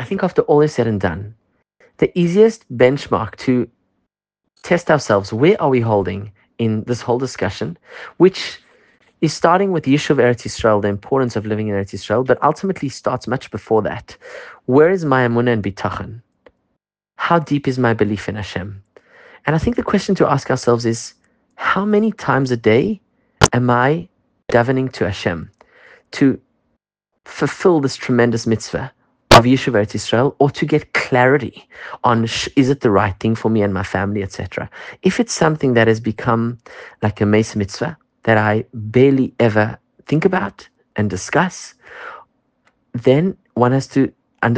I think after all is said and done, the easiest benchmark to test ourselves, where are we holding in this whole discussion, which is starting with Yishuv Eretz Yisrael, the importance of living in Eretz Yisrael, but ultimately starts much before that. Where is my emunah and bitachon? How deep is my belief in Hashem? And I think the question to ask ourselves is, how many times a day am I davening to Hashem to fulfill this tremendous mitzvah of Yishuv Eretz Yisrael, or to get clarity on is it the right thing for me and my family, etc. If it's something that has become like a Mesa mitzvah that I barely ever think about and discuss, then one has to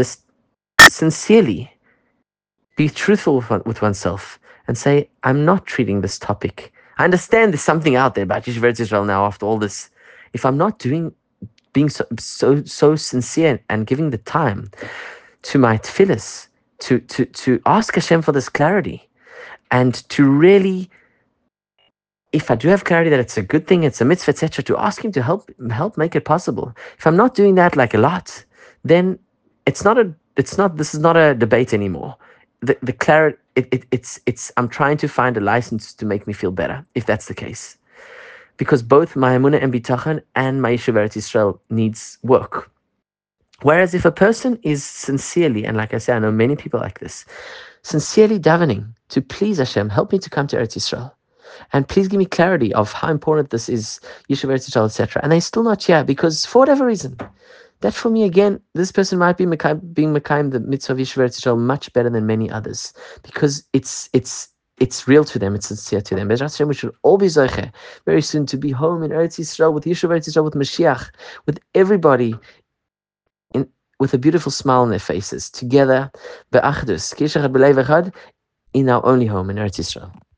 sincerely be truthful with oneself and say, I'm not treating this topic. I understand there's something out there about Yishuv Eretz Yisrael now after all this. If I'm not being so sincere and giving the time to my tefillas, to ask Hashem for this clarity, and to really, if I do have clarity that it's a good thing, it's a mitzvah, etc., to ask Him to help make it possible. If I'm not doing that like a lot, then this is not a debate anymore. The clarity, it's I'm trying to find a license to make me feel better, if that's the case. Because both my emunah and bitachon and my Yishuv Eretz Yisrael needs work. Whereas if a person is sincerely, and like I say, I know many people like this, sincerely davening to please Hashem, help me to come to Eretz Yisrael, and please give me clarity of how important this is, Yishuv Eretz Yisrael, etc. And they're still not here because for whatever reason, that for me again, this person might be being Mekayim the mitzvah of Yishuv Eretz Yisrael much better than many others because it's real to them, it's sincere to them. Bezrat Hashem, we should all be zoche very soon to be home in Eretz Yisrael with Yishuv Eretz Yisrael, with Mashiach, with everybody with a beautiful smile on their faces, together, be'achdus, in our only home in Eretz Yisrael.